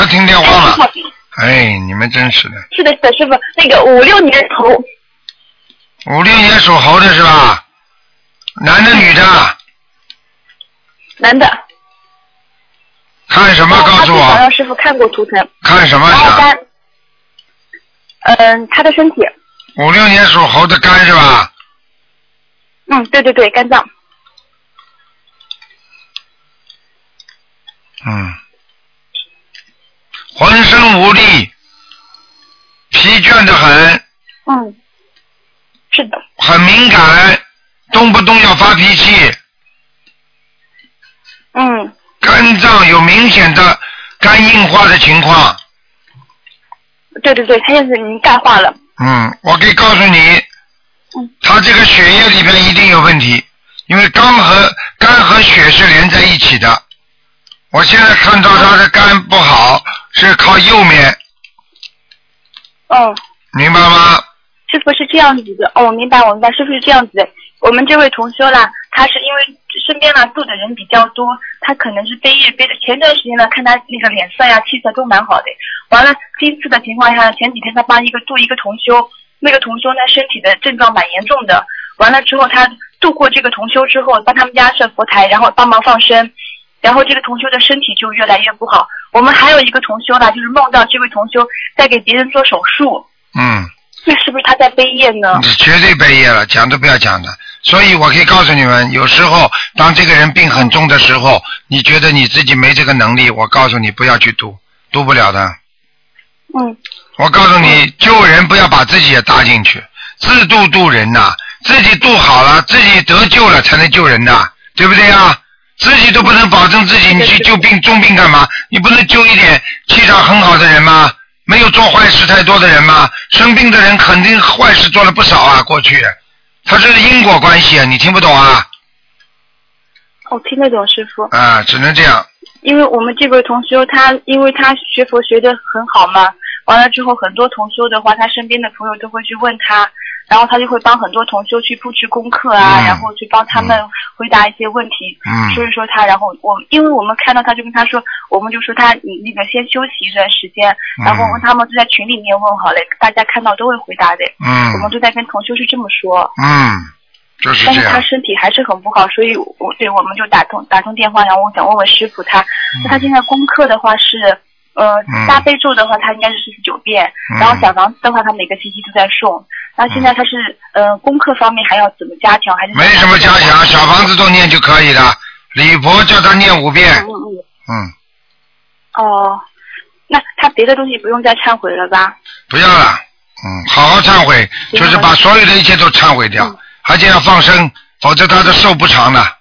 听电话吗？哎，你们真是的。 是的，是的，师傅，那个56年猴。 56年属猴的是吧？男的女的？ 男的。 看什么？告诉我。 想让师傅看过图腾。 看什么？ 他的身体。 56年属猴的肝是吧？ 对对对，肝脏。 浑身无力，疲倦得很。 是的。 很敏感，动不动要发脾气。肝脏有明显的肝硬化的情况。 对对对，他现在已经钙化了。 我可以告诉你，他这个血液里边一定有问题，因为肝和血是连在一起的。我现在看到他的肝不好，是靠右面。明白吗？ 师傅是这样子的，我明白，师傅是这样子的。我们这位同修啦，他是因为身边住的人比较多，他可能是背业背的。前段时间呢，看他那个脸色呀、气色都蛮好的。完了，今次的情况下，前几天他帮度一个同修，那个同修呢身体的症状蛮严重的。完了之后，他度过这个同修之后，帮他们家设佛台，然后帮忙放生，然后这个同修的身体就越来越不好。我们还有一个同修啦，就是梦到这位同修在给别人做手术。那是不是他在背业呢？ 绝对背业了，讲都不要讲的。所以我可以告诉你们，有时候当这个人病很重的时候，你觉得你自己没这个能力，我告诉你不要去度不了的。我告诉你，救人不要把自己也搭进去，自度人呐，自己度好了，自己得救了才能救人的，对不对啊？自己都不能保证自己，你去救重病干嘛？你不能救一点气场很好的人吗？没有做坏事太多的人吗？生病的人肯定坏事做了不少啊，过去，它是因果关系啊，你听不懂啊？ 我听得懂，师傅。 只能这样。 因为我们这位同修因为他学佛学得很好嘛，完了之后很多同修的话，他身边的朋友都会去问他，然后他就会帮很多同修去布置功课啊，然后去帮他们回答一些问题。所以说然后因为我们看到他就跟他说，我们就说你那个先休息一段时间，然后他们就在群里面问好了，大家看到都会回答的。我们就在跟同修是这么说。 就是这样。 但是他身体还是很不好，所以我们就打通电话，然后我想问问师傅他现在功课的话是大悲咒的话他应该是49遍，然后小房子的话他每个星期都在送。那现在他是功课方面还要怎么加强？还是没什么加强，小房子都念就可以了。礼佛叫他念5遍。 那他别的东西不用再忏悔了吧？ 不要了，好好忏悔，就是把所有的一切都忏悔掉，而且要放生，否则他的寿不长的。